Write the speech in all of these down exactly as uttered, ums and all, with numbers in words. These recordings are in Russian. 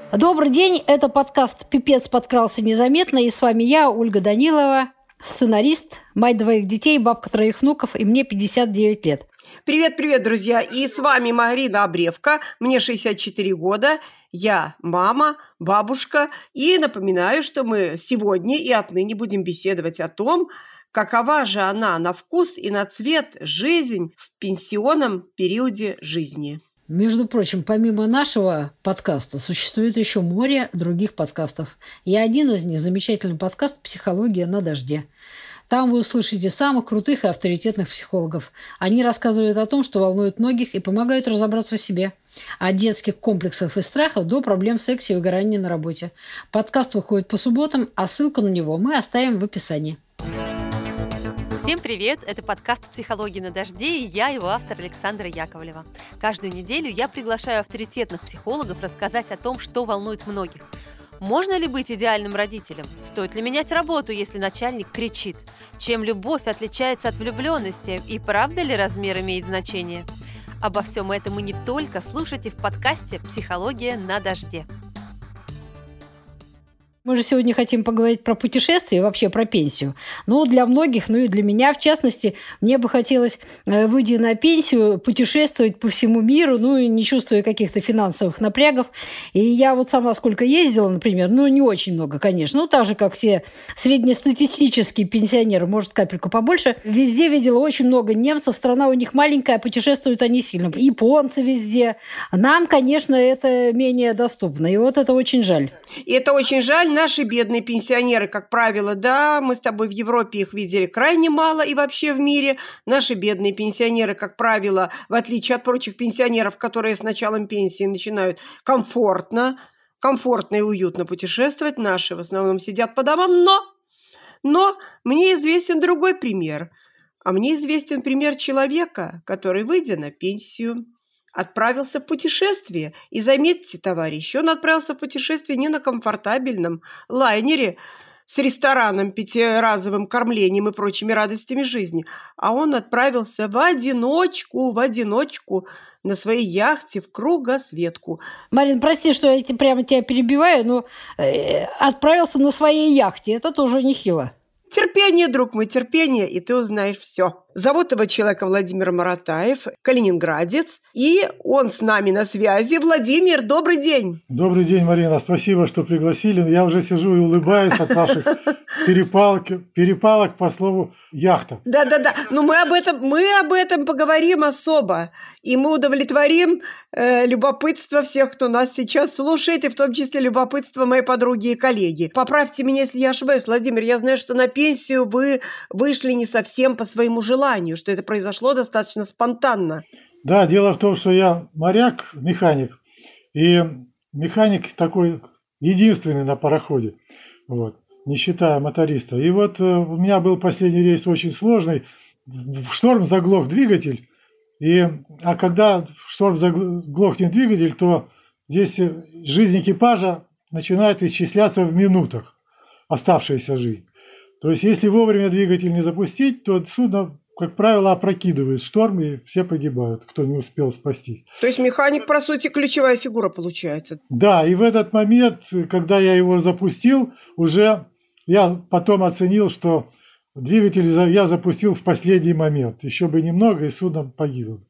Добрый день, это подкаст «Пипец подкрался незаметно», и с вами я, Ольга Данилова, сценарист, мать двоих детей, бабка троих внуков, и мне пятьдесят девять лет. Привет-привет, друзья! И с вами Марина Обревка, мне шестьдесят четыре года, я мама, бабушка, и напоминаю, что мы сегодня и отныне будем беседовать о том, какова же она на вкус и на цвет жизнь в пенсионном периоде жизни. Между прочим, помимо нашего подкаста существует еще море других подкастов. И один из них – замечательный подкаст «Психология на дожде». Там вы услышите самых крутых и авторитетных психологов. Они рассказывают о том, что волнует многих, и помогают разобраться в себе. От детских комплексов и страхов до проблем в сексе и выгорания на работе. Подкаст выходит по субботам, а ссылку на него мы оставим в описании. Всем привет! Это подкаст «Психология на дожде» и я, его автор Александра Яковлева. Каждую неделю я приглашаю авторитетных психологов рассказать о том, что волнует многих. Можно ли быть идеальным родителем? Стоит ли менять работу, если начальник кричит? Чем любовь отличается от влюбленности? И правда ли размер имеет значение? Обо всем этом и не только слушайте в подкасте «Психология на дожде». Мы же сегодня хотим поговорить про путешествия и вообще про пенсию. Ну, для многих, ну и для меня, в частности, мне бы хотелось, выйдя на пенсию, путешествовать по всему миру, ну и не чувствуя каких-то финансовых напрягов. И я вот сама сколько ездила, например, ну, не очень много, конечно, ну, так же, как все среднестатистические пенсионеры, может, капельку побольше, везде видела очень много немцев, страна у них маленькая, путешествуют они сильно. Японцы везде. Нам, конечно, это менее доступно, и вот это очень жаль. И это очень жаль. Наши бедные пенсионеры, как правило, да, мы с тобой в Европе их видели крайне мало и вообще в мире. Наши бедные пенсионеры, как правило, в отличие от прочих пенсионеров, которые с началом пенсии начинают комфортно, комфортно и уютно путешествовать, наши в основном сидят по домам, но, но мне известен другой пример. А мне известен пример человека, который, выйдя на пенсию, отправился в путешествие. И заметьте, товарищи, он отправился в путешествие не на комфортабельном лайнере с рестораном, пятиразовым кормлением и прочими радостями жизни, а он отправился в одиночку, в одиночку на своей яхте в кругосветку. Марин, прости, что я прямо тебя перебиваю, но э, отправился на своей яхте. Это тоже нехило. Терпение, друг мой, терпение, и ты узнаешь все. Зовут его человека Владимир Маратаев, калининградец, и он с нами на связи. Владимир, добрый день. Добрый день, Марина, спасибо, что пригласили. Я уже сижу и улыбаюсь от ваших перепалок, перепалок по слову «яхта». Да-да-да, но мы об этом, мы об этом поговорим особо, и мы удовлетворим э, любопытство всех, кто нас сейчас слушает, и в том числе любопытство моей подруги и коллеги. Поправьте меня, если я ошибаюсь, Владимир, я знаю, что на пенсию вы вышли не совсем по своему желанию, что это произошло достаточно спонтанно. Да, дело в том, что я моряк, механик, и механик такой единственный на пароходе, вот, не считая моториста. И вот у меня был последний рейс очень сложный, в шторм заглох двигатель, и, а когда в шторм заглохнет двигатель, то здесь жизнь экипажа начинает исчисляться в минутах, оставшаяся жизнь. То есть, если вовремя двигатель не запустить, то судно, как правило, опрокидывает шторм, и все погибают, кто не успел спастись. То есть, механик, по сути, ключевая фигура получается. Да, и в этот момент, когда я его запустил, уже я потом оценил, что двигатель я запустил в последний момент. Еще бы немного, и судно погибло.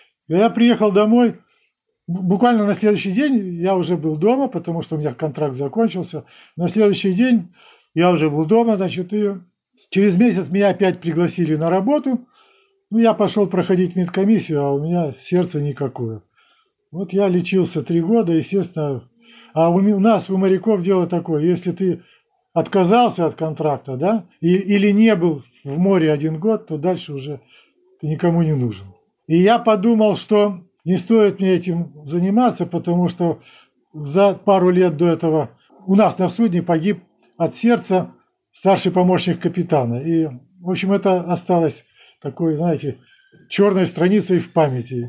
Я приехал домой. Буквально на следующий день я уже был дома, потому что у меня контракт закончился. На следующий день я уже был дома, значит, и через месяц меня опять пригласили на работу. Ну, я пошел проходить медкомиссию, а у меня сердце никакое. Вот я лечился три года, естественно. А у нас, у моряков, дело такое, если ты отказался от контракта, да, и, или не был в море один год, то дальше уже ты никому не нужен. И я подумал, что не стоит мне этим заниматься, потому что за пару лет до этого у нас на судне погиб от сердца старший помощник капитана. И, в общем, это осталось такой, знаете, черной страницей в памяти.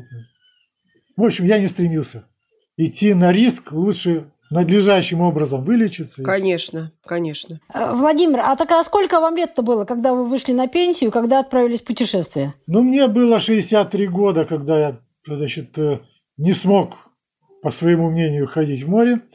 В общем, я не стремился идти на риск, лучше надлежащим образом вылечиться. Конечно, конечно. Владимир, а так а сколько вам лет-то было, когда вы вышли на пенсию, когда отправились в путешествие? Ну, мне было шестьдесят три года, когда я, значит, не смог, по своему мнению, ходить в море.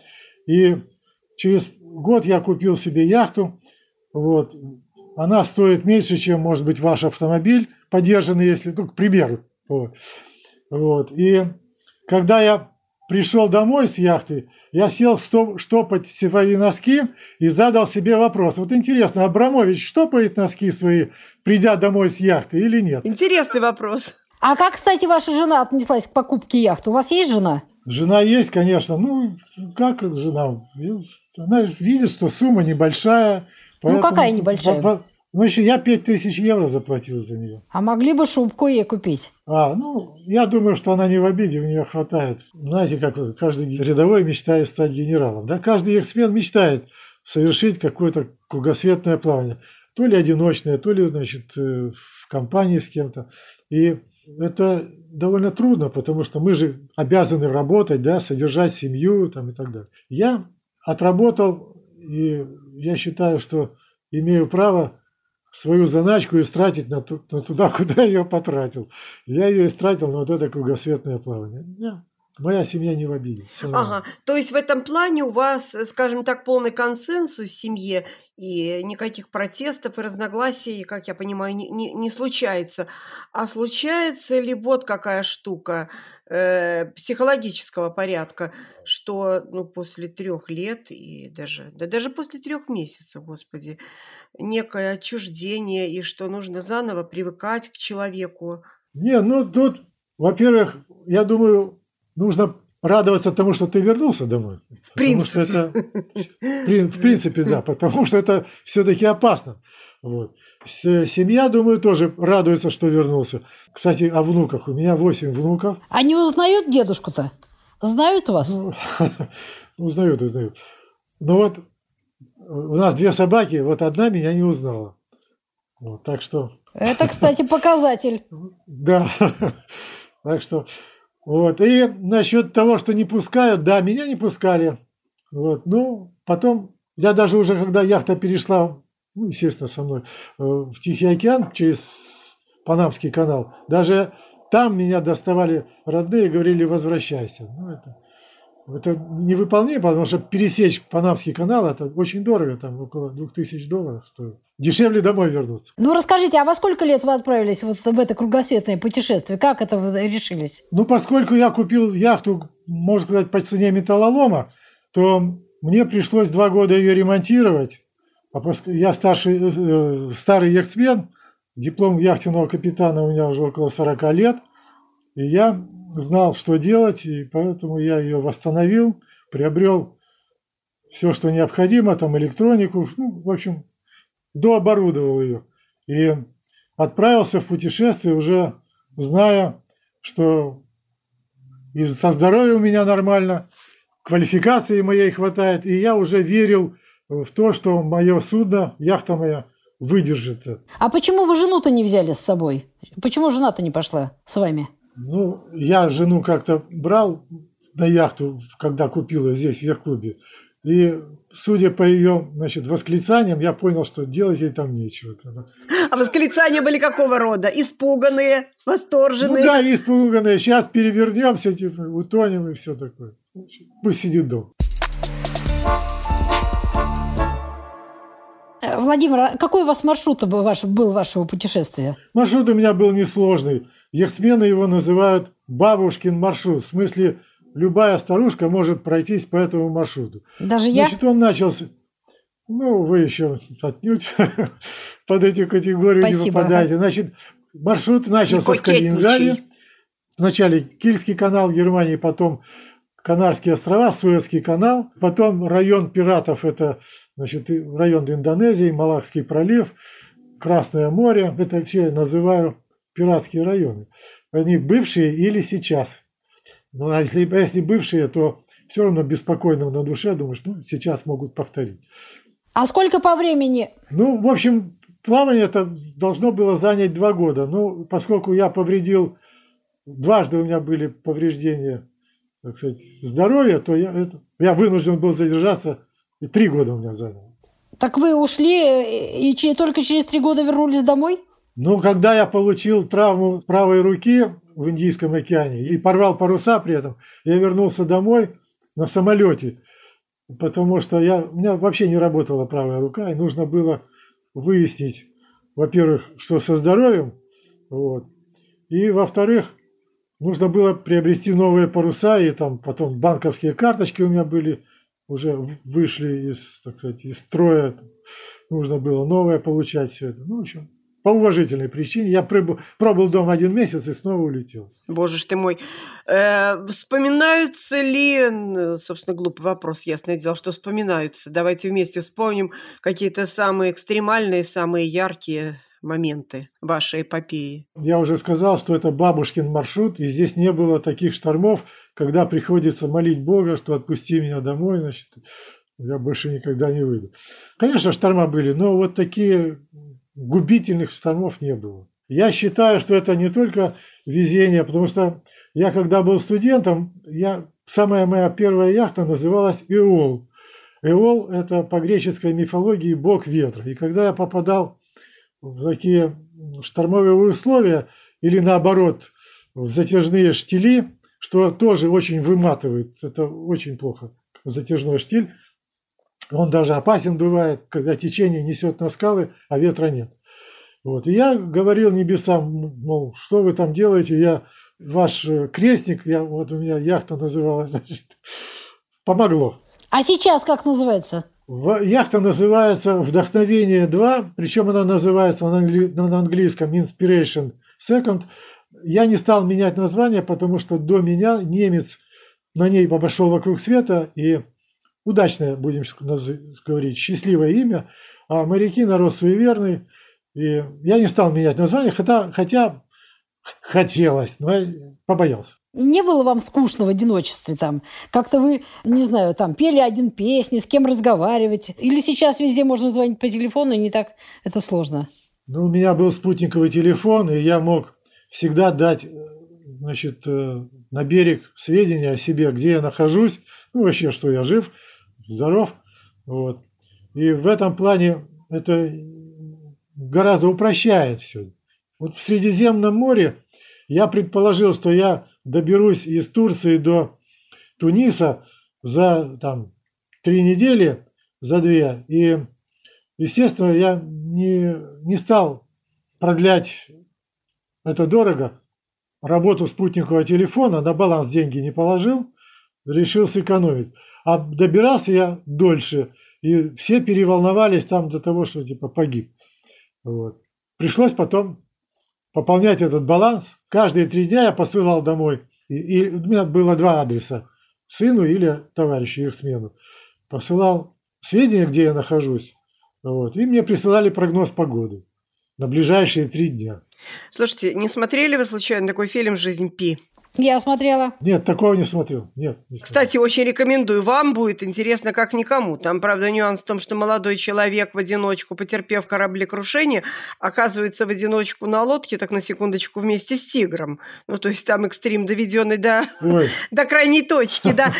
И через год я купил себе яхту. Вот. Она стоит меньше, чем, может быть, ваш автомобиль, подержанный, если, ну, к примеру. Вот. Вот. И когда я пришел домой с яхты, я сел штопать свои носки и задал себе вопрос. Вот интересно, Абрамович штопает носки свои, придя домой с яхты, или нет? Интересный вопрос. А как, кстати, ваша жена отнеслась к покупке яхты? У вас есть жена? Жена есть, конечно. Ну, как жена? Она видит, что сумма небольшая. Ну, какая небольшая? Ну, еще я пять тысяч евро заплатил за нее. А могли бы шубку ей купить? А, ну, я думаю, что она не в обиде, у нее хватает. Знаете, как каждый рядовой мечтает стать генералом. Да? Каждый яхтсмен мечтает совершить какое-то кругосветное плавание. То ли одиночное, то ли, значит, в компании с кем-то. И это довольно трудно, потому что мы же обязаны работать, да, содержать семью там, и так далее. Я отработал, и я считаю, что имею право свою заначку истратить на, ту, на туда, куда я ее потратил. Я ее истратил на вот это кругосветное плавание. Я, моя семья не в обиде. Ага, то есть в этом плане у вас, скажем так, полный консенсус в семье, и никаких протестов и разногласий, как я понимаю, не, не, не случается. А случается ли вот какая штука э, психологического порядка, что ну, после трех лет и даже, да даже после трех месяцев, господи, некое отчуждение, и что нужно заново привыкать к человеку? Не, ну тут, во-первых, я думаю, нужно радоваться тому, что ты вернулся домой. В принципе. Это, в принципе, да, потому что это все-таки опасно. Вот. Семья, думаю, тоже радуется, что вернулся. Кстати, о внуках. У меня восемь внуков. Они узнают дедушку-то? Знают вас? Ну, узнают, узнают. Но вот у нас две собаки, вот одна меня не узнала. Вот, так что... Это, кстати, показатель. Да. Так что... Вот. И насчет того, что не пускают, да, меня не пускали. Вот. Ну, потом, я даже уже, когда яхта перешла, ну, естественно, со мной, в Тихий океан через Панамский канал, даже там меня доставали родные и говорили: возвращайся. Ну, это, это невыполнимо, потому что пересечь Панамский канал, это очень дорого, там около двух тысяч долларов стоит. Дешевле домой вернуться. Ну, расскажите, а во сколько лет вы отправились вот в это кругосветное путешествие? Как это вы решились? Ну, поскольку я купил яхту, можно сказать, по цене металлолома, то мне пришлось два года ее ремонтировать. А я старший, старый яхтсмен, диплом яхтенного капитана у меня уже около сорока лет, и я знал, что делать, и поэтому я ее восстановил, приобрел все, что необходимо, там электронику, ну, в общем, дооборудовал ее и отправился в путешествие, уже зная, что и со здоровьем у меня нормально, квалификации моей хватает, и я уже верил в то, что мое судно, яхта моя, выдержит. А почему вы жену-то не взяли с собой? Почему жена-то не пошла с вами? Ну, я жену как-то брал на яхту, когда купил ее здесь, в яхт-клубе. И, судя по ее, значит, восклицаниям, я понял, что делать ей там нечего. А восклицания были какого рода? Испуганные, восторженные? Ну да, испуганные. Сейчас перевернемся, типа, утонем и все такое. Пусть сидит дома. Владимир, какой у вас маршрут был, ваш, был вашего путешествия? Маршрут у меня был несложный. Яхтсмены его называют бабушкин маршрут. В смысле, любая старушка может пройтись по этому маршруту. Даже я? Значит, он начался... Ну, вы еще отнюдь под эту категорию Спасибо. Не попадаете. Значит, маршрут начался в Калининграде. Вначале Кильский канал Германии, потом Канарские острова, Суэцкий канал, потом район пиратов, это, значит, район Индонезии, Малакский пролив, Красное море. Это все я называю пиратские районы. Они бывшие или сейчас. Ну, а если, если бывшие, то все равно беспокойно на душе, думаешь, ну, сейчас могут повторить. А сколько по времени? Ну, в общем, плавание это должно было занять два года. Ну, поскольку я повредил, дважды у меня были повреждения, так сказать, здоровья, то я, это, я вынужден был задержаться, и три года у меня заняло. Так вы ушли и только через три года вернулись домой? Ну, когда я получил травму правой руки в Индийском океане и порвал паруса при этом, я вернулся домой на самолете. потому что я, у меня вообще не работала правая рука, и нужно было выяснить, во-первых, что со здоровьем, вот, и, во-вторых, нужно было приобрести новые паруса, и там потом банковские карточки у меня были, уже вышли из, так сказать, из строя, нужно было новое получать, все это. Ну, в общем, по уважительной причине. Я пробыл, пробыл дома один месяц и снова улетел. Боже ж ты мой. Э, вспоминаются ли, собственно, глупый вопрос, ясное дело, что вспоминаются. Давайте вместе вспомним какие-то самые экстремальные, самые яркие моменты вашей эпопеи. Я уже сказал, что это бабушкин маршрут, и здесь не было таких штормов, когда приходится молить Бога, что отпусти меня домой, значит, я больше никогда не выйду. Конечно, шторма были, но вот такие губительных штормов не было. Я считаю, что это не только везение, потому что я, когда был студентом, я, самая моя первая яхта называлась Эол. Эол – это по греческой мифологии бог ветра. И когда я попадал в такие штормовые условия или наоборот в затяжные штили, что тоже очень выматывает, это очень плохо, затяжной штиль. Он даже опасен бывает, когда течение несет на скалы, а ветра нет. Вот. И я говорил небесам, мол, что вы там делаете, я ваш крестник, я, вот у меня яхта называлась, значит, помогло. А сейчас как называется? Яхта называется «Вдохновение два», причем она называется на, англи... на английском «Inspiration Second». Я не стал менять название, потому что до меня немец на ней обошел вокруг света, и удачное, будем говорить, счастливое имя, а моряки народ суеверный, и я не стал менять название, хотя, хотя хотелось, но я побоялся. Не было вам скучно в одиночестве там? Как-то вы, не знаю, там пели один песни, с кем разговаривать? Или сейчас везде можно звонить по телефону, и не так это сложно? Ну, у меня был спутниковый телефон, и я мог всегда дать, значит, на берег сведения о себе, где я нахожусь, ну, вообще, что я жив, здоров. Вот. И в этом плане это гораздо упрощает все. Вот в Средиземном море я предположил, что я доберусь из Турции до Туниса за там три недели, за две. И, естественно, я не, не стал продлять это дорого. Работу спутникового телефона, на баланс деньги не положил, решил сэкономить. А добирался я дольше, и все переволновались там до того, что типа погиб. Вот. Пришлось потом пополнять этот баланс. Каждые три дня я посылал домой. И, и у меня было два адреса. Сыну или товарищу, их смену. Посылал сведения, где я нахожусь. Вот, и мне присылали прогноз погоды на ближайшие три дня. Слушайте, не смотрели вы случайно такой фильм «Жизнь Пи»? Я смотрела. Нет, такого не смотрел. Нет, не смотрел. Кстати, очень рекомендую. Вам будет интересно, как никому. Там, правда, нюанс в том, что молодой человек в одиночку, потерпев кораблекрушение, оказывается в одиночку на лодке, так на секундочку, вместе с тигром. Ну, то есть там экстрим, доведенный до, до крайней точки, да.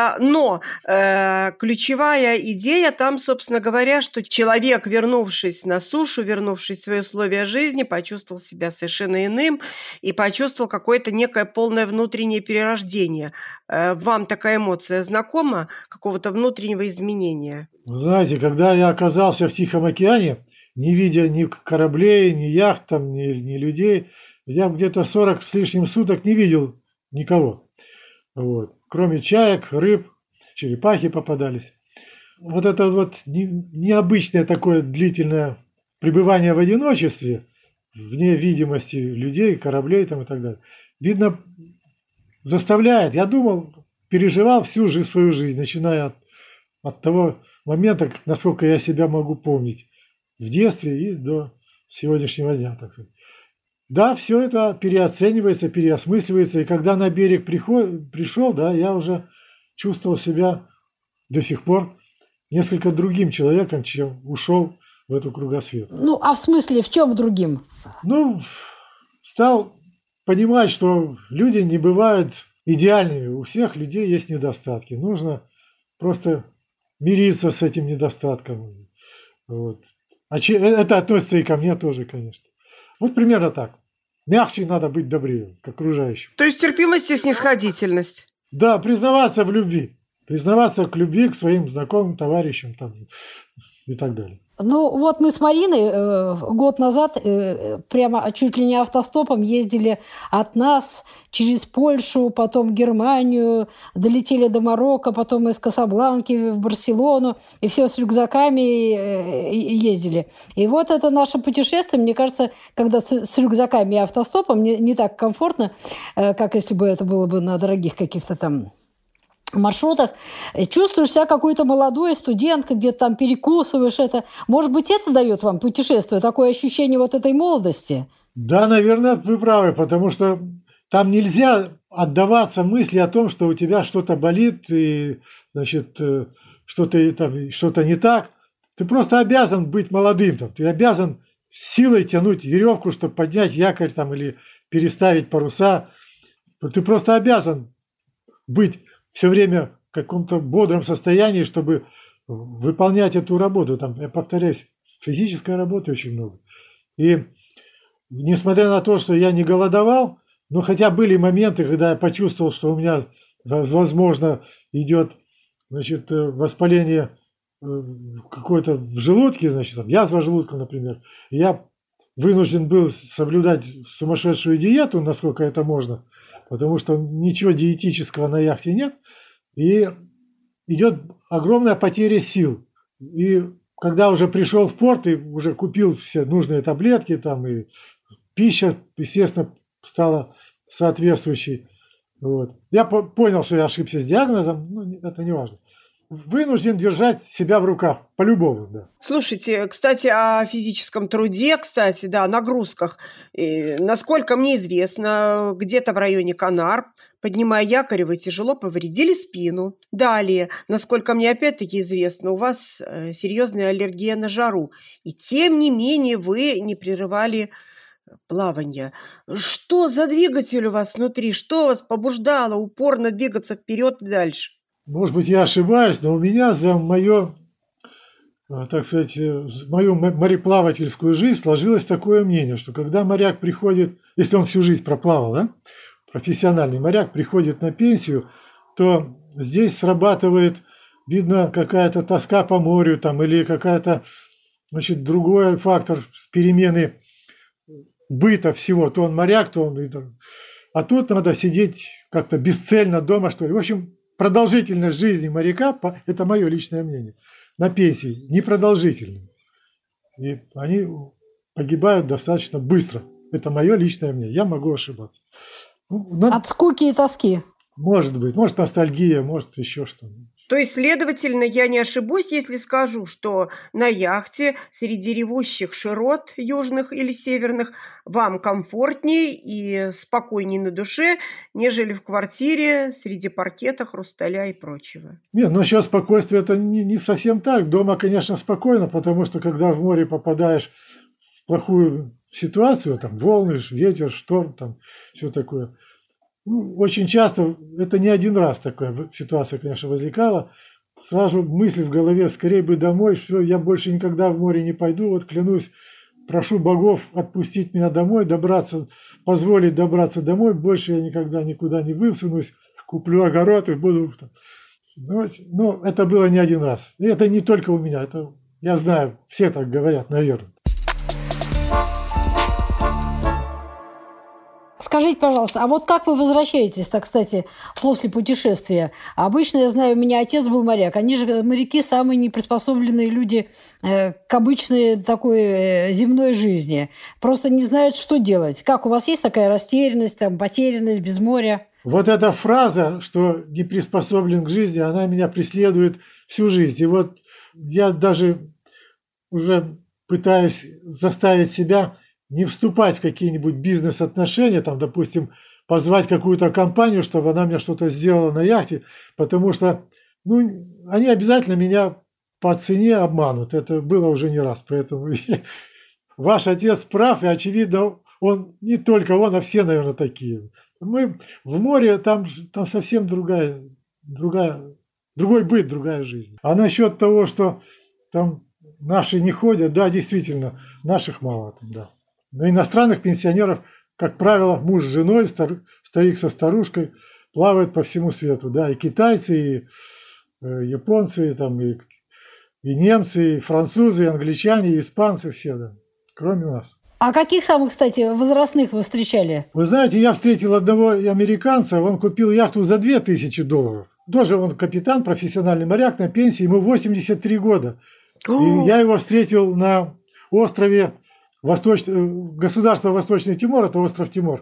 Но э, ключевая идея там, собственно говоря, что человек, вернувшись на сушу, вернувшись в свои условия жизни, почувствовал себя совершенно иным и почувствовал какое-то некое полное внутреннее перерождение. Вам такая эмоция знакома, какого-то внутреннего изменения? Вы знаете, когда я оказался в Тихом океане, не видя ни кораблей, ни яхт, там, ни, ни людей, я где-то сорок с лишним суток не видел никого. Вот. Кроме чаек, рыб, черепахи попадались. Вот это вот не, необычное такое длительное пребывание в одиночестве, вне видимости людей, кораблей там, и так далее, видно, заставляет. Я думал, переживал всю жизнь, свою жизнь, начиная от, от того момента, насколько я себя могу помнить, в детстве и до сегодняшнего дня, так сказать. Да, все это переоценивается, переосмысливается, и когда на берег приход, пришел, да, я уже чувствовал себя до сих пор несколько другим человеком, чем ушел в эту кругосветку. Ну, а в смысле, в чем другим? Ну, стал понимать, что люди не бывают идеальными. У всех людей есть недостатки. Нужно просто мириться с этим недостатком. Вот. А че, это относится и ко мне тоже, конечно. Вот примерно так. Мягче надо быть, добрее к окружающим. То есть терпимость и снисходительность. Да, признаваться в любви. признаваться к любви к своим знакомым, товарищам там, и так далее. Ну, вот мы с Мариной э, год назад э, прямо чуть ли не автостопом ездили от нас через Польшу, потом Германию, долетели до Марокко, потом из Касабланки в Барселону, и все с рюкзаками э, ездили. И вот это наше путешествие, мне кажется, когда с, с рюкзаками и автостопом не, не так комфортно, э, как если бы это было бы на дорогих каких-то там маршрутах, чувствуешь себя какой-то молодой студенткой, где-то там перекусываешь это. Может быть, это дает вам путешествие, такое ощущение вот этой молодости? Да, наверное, вы правы, потому что там нельзя отдаваться мысли о том, что у тебя что-то болит и, значит, что-то там, что-то не так. Ты просто обязан быть молодым. Там. Ты обязан силой тянуть веревку, чтобы поднять якорь там, или переставить паруса. Ты просто обязан быть все время в каком-то бодром состоянии, чтобы выполнять эту работу. Там, я повторяюсь, физической работы очень много. И несмотря на то, что я не голодовал, но хотя были моменты, когда я почувствовал, что у меня, возможно, идет, значит, воспаление какое-то в желудке, значит, там, язва желудка, например. И я вынужден был соблюдать сумасшедшую диету, насколько это можно, потому что ничего диетического на яхте нет, и идет огромная потеря сил. И когда уже пришел в порт и уже купил все нужные таблетки, там и пища, естественно, стала соответствующей. Вот. Я понял, что я ошибся с диагнозом, но это не важно. Вынужден держать себя в руках, по-любому, да. Слушайте, кстати, о физическом труде, кстати, да, нагрузках. И, насколько мне известно, где-то в районе Канар, поднимая якорь, вы тяжело повредили спину. Далее, насколько мне опять-таки известно, у вас э, серьезная аллергия на жару. И тем не менее вы не прерывали плавание. Что за двигатель у вас внутри? Что вас побуждало упорно двигаться вперед и дальше? Может быть, я ошибаюсь, но у меня за мое, так сказать, мою мореплавательскую жизнь сложилось такое мнение, что когда моряк приходит, если он всю жизнь проплавал, да, профессиональный моряк приходит на пенсию, то здесь срабатывает, видно, какая-то тоска по морю там, или какая-то, значит, другой фактор с перемены быта всего. То он моряк, то он... А тут надо сидеть как-то бесцельно дома, что ли. В общем, продолжительность жизни моряка, это мое личное мнение, на пенсии непродолжительная. И они погибают достаточно быстро. Это мое личное мнение. Я могу ошибаться. Но... От скуки и тоски. Может быть. Может, ностальгия, может, еще что-нибудь. То есть, следовательно, я не ошибусь, если скажу, что на яхте среди ревущих широт южных или северных вам комфортнее и спокойнее на душе, нежели в квартире среди паркета, хрусталя и прочего. Нет, но сейчас спокойствие это не, не совсем так. Дома, конечно, спокойно, потому что когда в море попадаешь в плохую ситуацию, там волны, ветер, шторм, там все такое. Ну, очень часто, это не один раз такая ситуация, конечно, возникала, сразу мысли в голове, скорее бы домой, что я больше никогда в море не пойду, вот клянусь, прошу богов отпустить меня домой, добраться, позволить добраться домой, больше я никогда никуда не высунусь, куплю огород и буду... Ну, ну, это было не один раз. И это не только у меня, это, я знаю, все так говорят, наверное. Скажите, пожалуйста, а вот как вы возвращаетесь-то, кстати, после путешествия? Обычно, я знаю, у меня отец был моряк. Они же, моряки, самые неприспособленные люди э, к обычной такой э, земной жизни. Просто не знают, что делать. Как, у вас есть такая растерянность, там, потерянность без моря? Вот эта фраза, что не приспособлен к жизни, она меня преследует всю жизнь. И вот я даже уже пытаюсь заставить себя... не вступать в какие-нибудь бизнес-отношения, там, допустим, позвать какую-то компанию, чтобы она мне что-то сделала на яхте, потому что ну, они обязательно меня по цене обманут. Это было уже не раз. Поэтому ваш отец прав, и, очевидно, он не только он, а все, наверное, такие. Мы в море, там, там совсем другая, другая, другой быт, другая жизнь. А насчет того, что там наши не ходят, да, действительно, наших мало там, да. Но иностранных пенсионеров, как правило, муж с женой, стар, старик со старушкой плавают по всему свету. Да, и китайцы, и японцы, там, и, и немцы, и французы, и англичане, и испанцы, все, да, кроме нас. А каких самых, кстати, возрастных вы встречали? Вы знаете, я встретил одного американца, он купил яхту за две тысячи долларов. Тоже он капитан, профессиональный моряк на пенсии, ему восемьдесят три года. И я его встретил на острове Восточ... государства Восточный Тимор, это остров Тимор,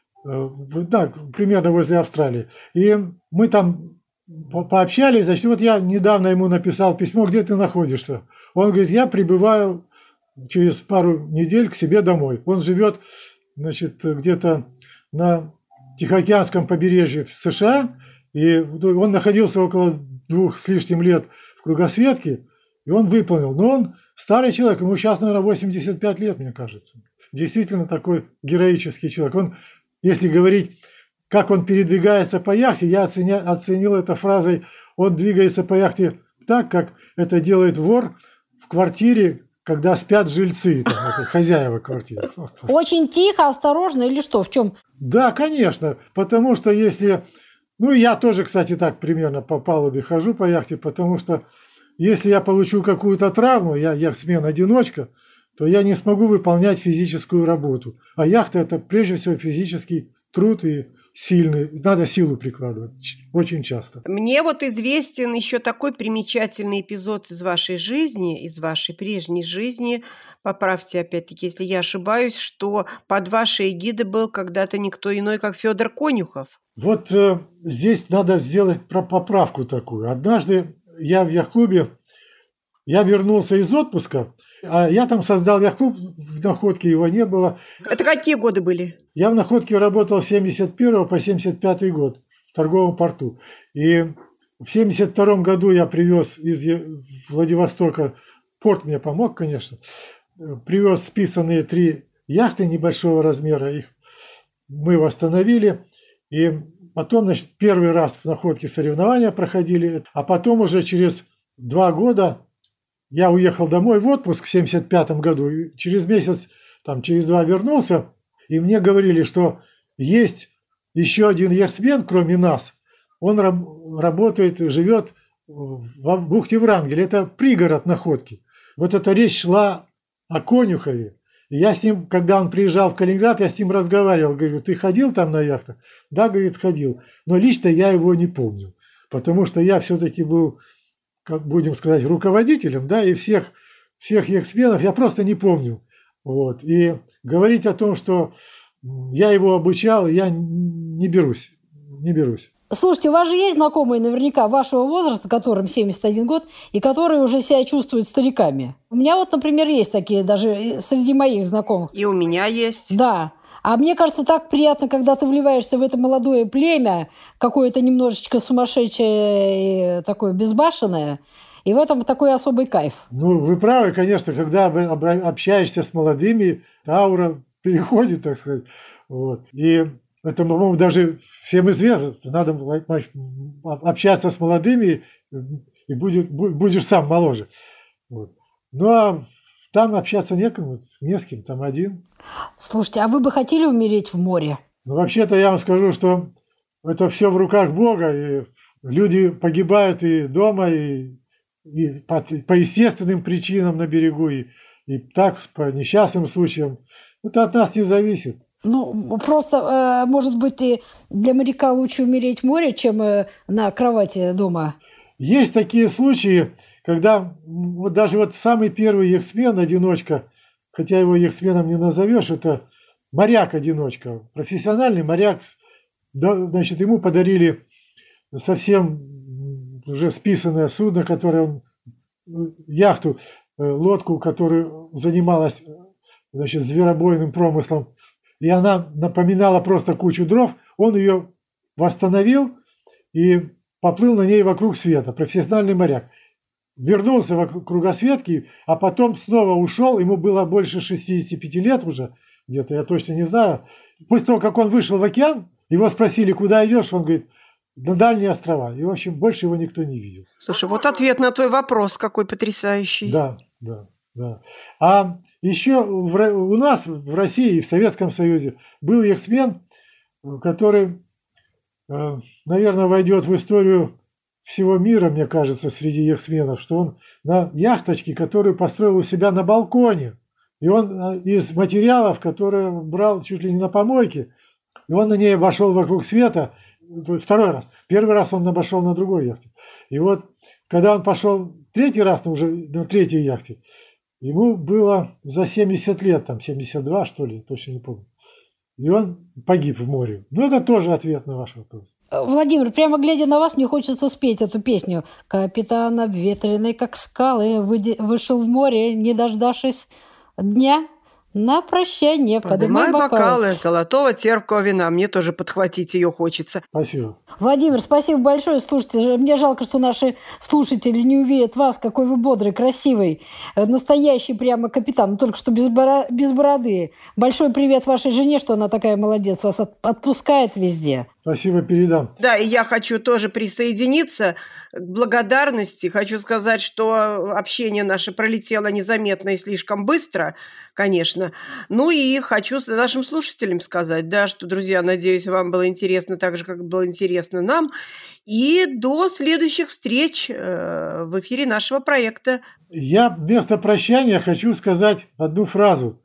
да, примерно возле Австралии. И мы там пообщались, значит, вот я недавно ему написал письмо, где ты находишься. Он говорит, я прибываю через пару недель к себе домой. Он живет, значит, где-то на Тихоокеанском побережье в США, и он находился около двух с лишним лет в кругосветке, и он выполнил. Но он старый человек, ему сейчас, наверное, восемьдесят пять лет, мне кажется. Действительно такой героический человек. Он, если говорить, как он передвигается по яхте, я оценя, оценил это фразой, он двигается по яхте так, как это делает вор в квартире, когда спят жильцы, там, хозяева квартиры. Очень тихо, осторожно или что? В чем? Да, конечно, потому что если... Ну, я тоже, кстати, так примерно по палубе хожу по яхте, потому что если я получу какую-то травму, я яхтсмен-одиночка, то я не смогу выполнять физическую работу. А яхта – это прежде всего физический труд и сильный, надо силу прикладывать, очень часто. Мне вот известен еще такой примечательный эпизод из вашей жизни, из вашей прежней жизни. Поправьте, опять-таки, если я ошибаюсь, что под вашей эгидой был когда-то никто иной, как Федор Конюхов. Вот э, здесь надо сделать про поправку такую. Однажды я в яхт-клубе, я вернулся из отпуска, а я там создал яхт-клуб, в Находке его не было. Это какие годы были? Я в Находке работал с семьдесят первого по семьдесят пятый год в торговом порту. И в семьдесят втором году я привез из Владивостока, порт мне помог, конечно, привез списанные три яхты небольшого размера, их мы восстановили. И потом, значит, первый раз в Находке соревнования проходили, а потом уже через два года я уехал домой в отпуск в семьдесят пятом году, и через месяц, там, через два вернулся, и мне говорили, что есть еще один яхтсмен, кроме нас, он раб- работает, живет в бухте Врангеля, это пригород Находки. Вот эта речь шла о Конюхове. И я с ним, когда он приезжал в Калининград, я с ним разговаривал, говорю, ты ходил там на яхтах? Да, говорит, ходил. Но лично я его не помню, потому что я все-таки был, как будем сказать, руководителем, да, и всех, всех яхтсменов я просто не помню. Вот. И говорить о том, что я его обучал, я не берусь, не берусь. Слушайте, у вас же есть знакомые наверняка вашего возраста, которым семьдесят один год, и которые уже себя чувствуют стариками. У меня вот, например, есть такие даже среди моих знакомых. И у меня есть. Да. А мне кажется, так приятно, когда ты вливаешься в это молодое племя, какое-то немножечко сумасшедшее и такое безбашенное, и в этом такой особый кайф. Ну, вы правы, конечно, когда общаешься с молодыми, аура переходит, так сказать. Вот. И это, по-моему, даже всем известно. Надо общаться с молодыми, и будет, будешь сам моложе. Вот. Ну, а там общаться некому, не с кем, там один. Слушайте, а вы бы хотели умереть в море? Ну, вообще-то я вам скажу, что это все в руках Бога, и люди погибают и дома, и, и по, по естественным причинам на берегу, и, и так по несчастным случаям. Это от нас не зависит. Ну, просто, может быть, и для моряка лучше умереть в море, чем на кровати дома. Есть такие случаи, когда вот даже вот самый первый яхтсмен, одиночка, хотя его яхтсменом не назовешь, это моряк-одиночка, профессиональный моряк. Да, значит, ему подарили совсем уже списанное судно, которое он, яхту, лодку, которая занималась, значит, зверобойным промыслом. И она напоминала просто кучу дров. Он ее восстановил и поплыл на ней вокруг света. Профессиональный моряк. Вернулся вокруг кругосветки, а потом снова ушел. Ему было больше шестидесяти пяти лет уже, где-то, я точно не знаю. После того, как он вышел в океан, его спросили, куда идешь, он говорит, на дальние острова. И, в общем, больше его никто не видел. Слушай, вот ответ на твой вопрос какой потрясающий. Да, да. Да. А еще в, у нас в России и в Советском Союзе был яхтсмен, который, наверное, войдет в историю всего мира, мне кажется, среди яхтсменов, что он на яхточке, которую построил у себя на балконе, и он из материалов, которые брал чуть ли не на помойке, и он на ней обошел вокруг света второй раз. Первый раз он обошел на другой яхте. И вот, когда он пошел третий раз, ну, уже на третьей яхте, ему было за семьдесят лет, там семьдесят два, что ли, точно не помню. И он погиб в море. Ну, это тоже ответ на ваш вопрос. Владимир, прямо глядя на вас, мне хочется спеть эту песню. «Капитан обветренный, как скалы, вышел в море, не дождавшись дня. На прощание поднимай бокалы». бокалы золотого терпкого вина. Мне тоже подхватить ее хочется. Спасибо. Владимир, спасибо большое. Слушайте, мне жалко, что наши слушатели не увидят вас, какой вы бодрый, красивый, настоящий прямо капитан, но только что без, бора... без бороды. Большой привет вашей жене, что она такая молодец, вас от... отпускает везде. Спасибо, передам. Да, и я хочу тоже присоединиться к благодарности. Хочу сказать, что общение наше пролетело незаметно и слишком быстро, конечно. Ну и хочу нашим слушателям сказать, да, что, друзья, надеюсь, вам было интересно так же, как было интересно нам. И до следующих встреч в эфире нашего проекта. Я вместо прощания хочу сказать одну фразу,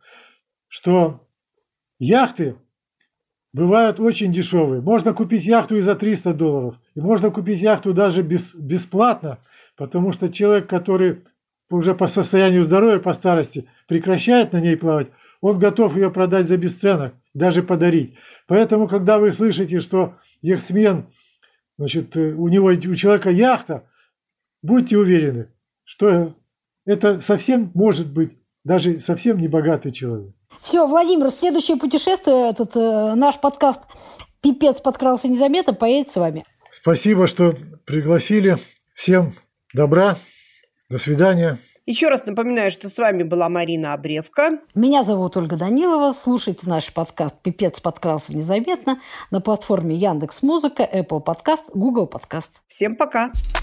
что яхты бывают очень дешевые. Можно купить яхту и за триста долларов. И можно купить яхту даже без, бесплатно, потому что человек, который уже по состоянию здоровья, по старости, прекращает на ней плавать, он готов ее продать за бесценок, даже подарить. Поэтому, когда вы слышите, что яхтсмен, значит, у него, у человека яхта, будьте уверены, что это совсем может быть даже совсем не богатый человек. Все, Владимир, следующее путешествие, этот э, наш подкаст «Пипец подкрался незаметно» поедет с вами. Спасибо, что пригласили. Всем добра. До свидания. Еще раз напоминаю, что с вами была Марина Обревка. Меня зовут Ольга Данилова. Слушайте наш подкаст «Пипец подкрался незаметно» на платформе Яндекс.Музыка, Apple Podcast, Google Podcast. Всем пока.